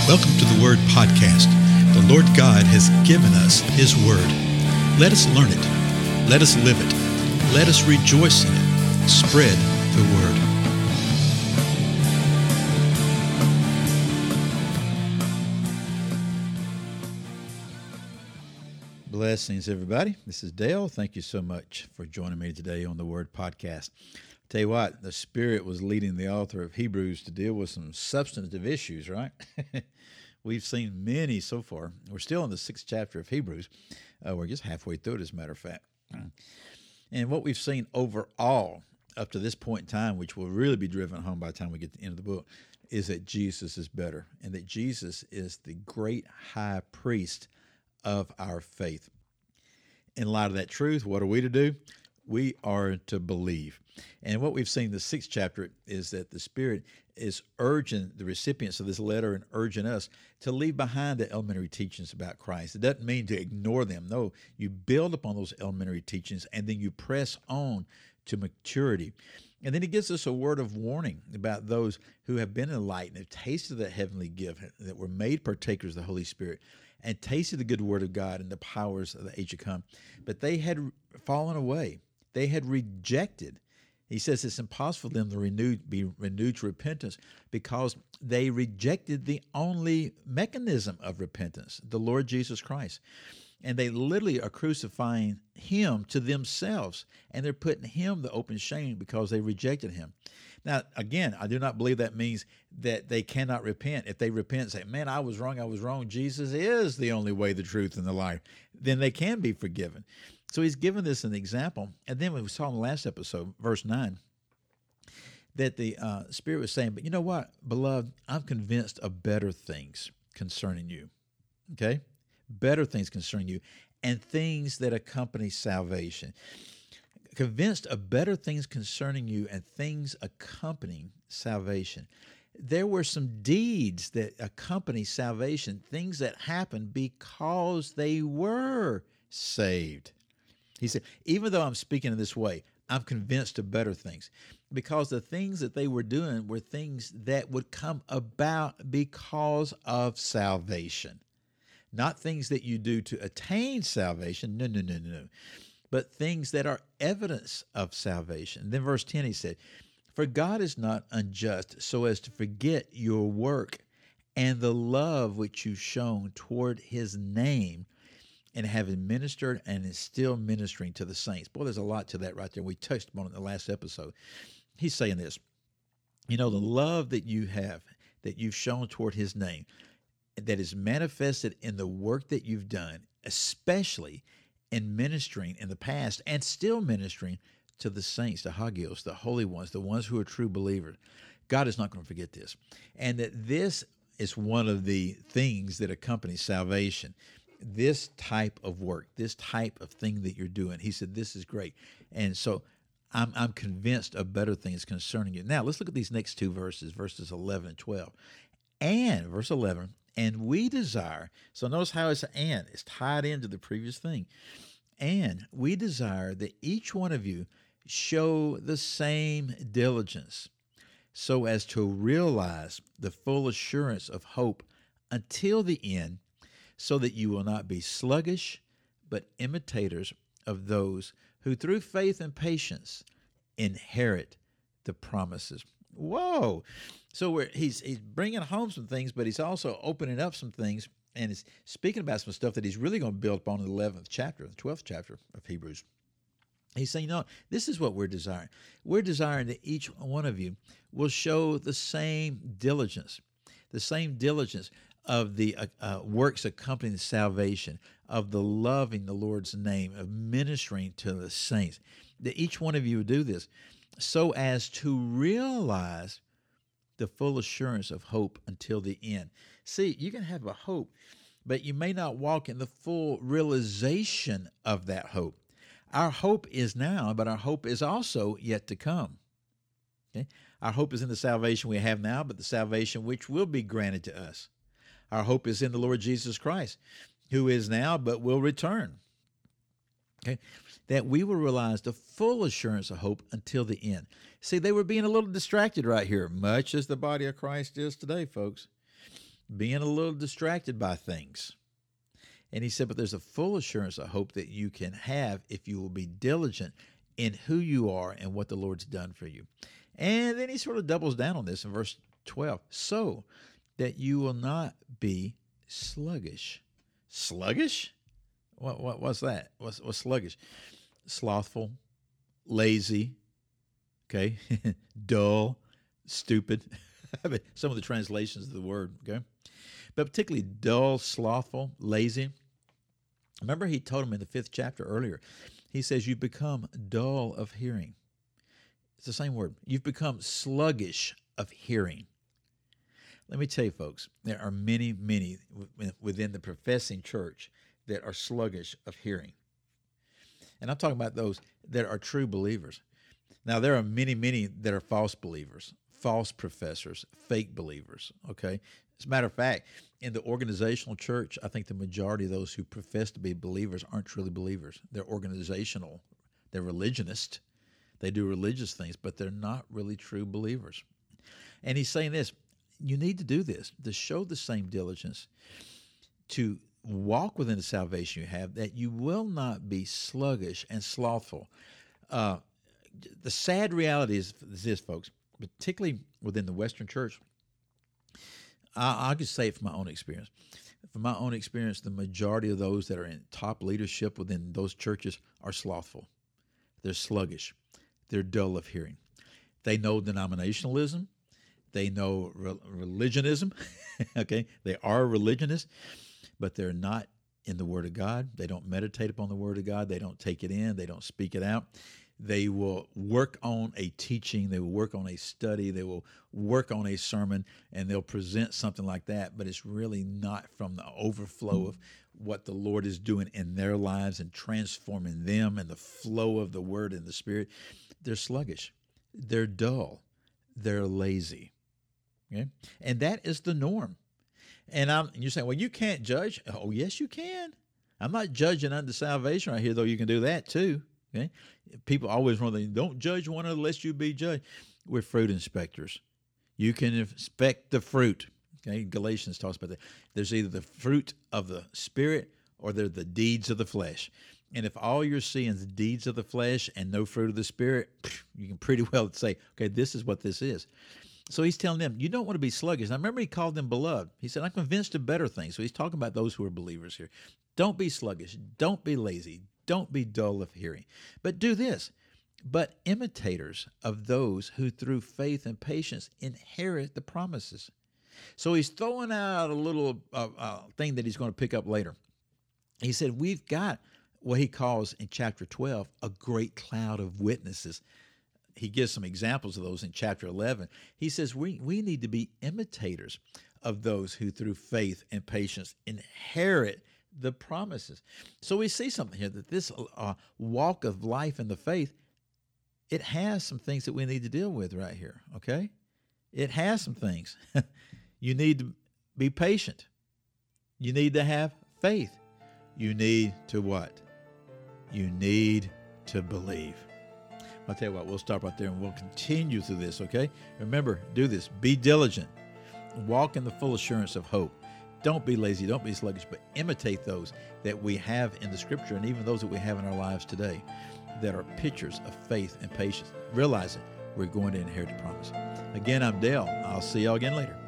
Welcome to the Word Podcast. The Lord God has given us His Word. Let us learn it. Let us live it. Let us rejoice in it. Spread the Word. Blessings, everybody. This is Dale. Thank you so much for joining me today on the Word Podcast. Tell you what, the Spirit was leading the author of Hebrews to deal with some substantive issues, right? We've seen many so far. We're still in the 6th chapter of Hebrews. We're just halfway through it, as a matter of fact. And what we've seen overall up to this point in time, which will really be driven home by the time we get to the end of the book, is that Jesus is better and that Jesus is the great high priest of our faith. In light of that truth, what are we to do? We are to believe. And what we've seen in the 6th chapter is that the Spirit is urging the recipients of this letter and urging us to leave behind the elementary teachings about Christ. It doesn't mean to ignore them. No, you build upon those elementary teachings and then you press on to maturity. And then he gives us a word of warning about those who have been enlightened, have tasted that heavenly gift, that were made partakers of the Holy Spirit, and tasted the good word of God and the powers of the age to come. But they had fallen away. They had rejected. He says it's impossible for them to be renewed to repentance because they rejected the only mechanism of repentance, the Lord Jesus Christ. And they literally are crucifying him to themselves, and they're putting him to open shame because they rejected him. Now, again, I do not believe that means that they cannot repent. If they repent and say, man, I was wrong, Jesus is the only way, the truth, and the life, then they can be forgiven. So he's given this an example. And then we saw in the last episode, verse 9, that the Spirit was saying, but you know what, beloved, I'm convinced of better things concerning you, okay? Better things concerning you and things that accompany salvation. Convinced of better things concerning you and things accompanying salvation. There were some deeds that accompany salvation, things that happened because they were saved. He said, even though I'm speaking in this way, I'm convinced of better things because the things that they were doing were things that would come about because of salvation. Not things that you do to attain salvation. No. But things that are evidence of salvation. Then verse 10, he said, for God is not unjust so as to forget your work and the love which you've shown toward his name, and having ministered and is still ministering to the saints. Boy, there's a lot to that right there. We touched on it in the last episode. He's saying this, the love that you have, that you've shown toward his name, that is manifested in the work that you've done, especially in ministering in the past and still ministering to the saints, the hagios, the holy ones, the ones who are true believers. God is not going to forget this. And that this is one of the things that accompanies salvation. This type of work, this type of thing that you're doing. He said, this is great. And so I'm convinced of better things concerning you. Now, let's look at these next two verses 11 and 12. And, verse 11, and we desire, so notice how it's and, it's tied into the previous thing. And we desire that each one of you show the same diligence so as to realize the full assurance of hope until the end, so that you will not be sluggish, but imitators of those who through faith and patience inherit the promises. Whoa. So he's bringing home some things, but he's also opening up some things, and he's speaking about some stuff that he's really going to build upon in the 11th chapter, the 12th chapter of Hebrews. He's saying, this is what we're desiring. We're desiring that each one of you will show the same diligence of the works accompanying salvation, of the loving the Lord's name, of ministering to the saints, that each one of you would do this so as to realize the full assurance of hope until the end. See, you can have a hope, but you may not walk in the full realization of that hope. Our hope is now, but our hope is also yet to come. Okay? Our hope is in the salvation we have now, but the salvation which will be granted to us. Our hope is in the Lord Jesus Christ, who is now but will return. Okay? That we will realize the full assurance of hope until the end. See, they were being a little distracted right here, much as the body of Christ is today, folks. being a little distracted by things. And he said, but there's a full assurance of hope that you can have if you will be diligent in who you are and what the Lord's done for you. And then he sort of doubles down on this in verse 12. So that you will not be sluggish. Sluggish? What's that? What's sluggish? Slothful, lazy, okay, dull, stupid. I mean, some of the translations of the word, okay? But particularly dull, slothful, lazy. Remember he told him in the 5th chapter earlier, he says, you've become dull of hearing. It's the same word. You've become sluggish of hearing. Let me tell you, folks, there are many within the professing church that are sluggish of hearing. And I'm talking about those that are true believers. Now, there are many that are false believers, false professors, fake believers, okay? As a matter of fact, in the organizational church, I think the majority of those who profess to be believers aren't truly believers. They're organizational. They're religionist. They do religious things, but they're not really true believers. And he's saying this, you need to do this, to show the same diligence, to walk within the salvation you have, that you will not be sluggish and slothful. The sad reality is this, folks, particularly within the Western church. I'll just say it from my own experience. From my own experience, the majority of those that are in top leadership within those churches are slothful. They're sluggish. They're dull of hearing. They know denominationalism. They know religionism. Okay, they are religionists, but they're not in the Word of God. They don't meditate upon the Word of God. They don't take it in. They don't speak it out. They will work on a teaching. They will work on a study. They will work on a sermon, and they'll present something like that, but it's really not from the overflow of what the Lord is doing in their lives and transforming them and the flow of the Word and the Spirit. They're sluggish. They're dull. They're lazy. Okay? And that is the norm. And you're saying, well, you can't judge. Oh, yes, you can. I'm not judging unto salvation right here, though you can do that too. Okay? People always run, don't judge one another lest you be judged. We're fruit inspectors. You can inspect the fruit. Okay? Galatians talks about that. There's either the fruit of the Spirit or they're the deeds of the flesh. And if all you're seeing is the deeds of the flesh and no fruit of the Spirit, you can pretty well say, okay, this is what this is. So he's telling them, you don't want to be sluggish. Now, remember, he called them beloved. He said, I'm convinced of better things. So he's talking about those who are believers here. Don't be sluggish. Don't be lazy. Don't be dull of hearing. But do this. But imitators of those who through faith and patience inherit the promises. So he's throwing out a little thing that he's going to pick up later. He said, we've got what he calls in chapter 12, a great cloud of witnesses. He gives some examples of those in chapter 11. He says we need to be imitators of those who through faith and patience inherit the promises. So we see something here that this walk of life in the faith, it has some things that we need to deal with right here, okay? It has some things. You need to be patient. You need to have faith. You need to what? You need to believe. I'll tell you what, we'll stop right there and we'll continue through this, okay? Remember, do this. Be diligent. Walk in the full assurance of hope. Don't be lazy. Don't be sluggish, but imitate those that we have in the Scripture and even those that we have in our lives today that are pictures of faith and patience. Realize it. We're going to inherit the promise. Again, I'm Dale. I'll see y'all again later.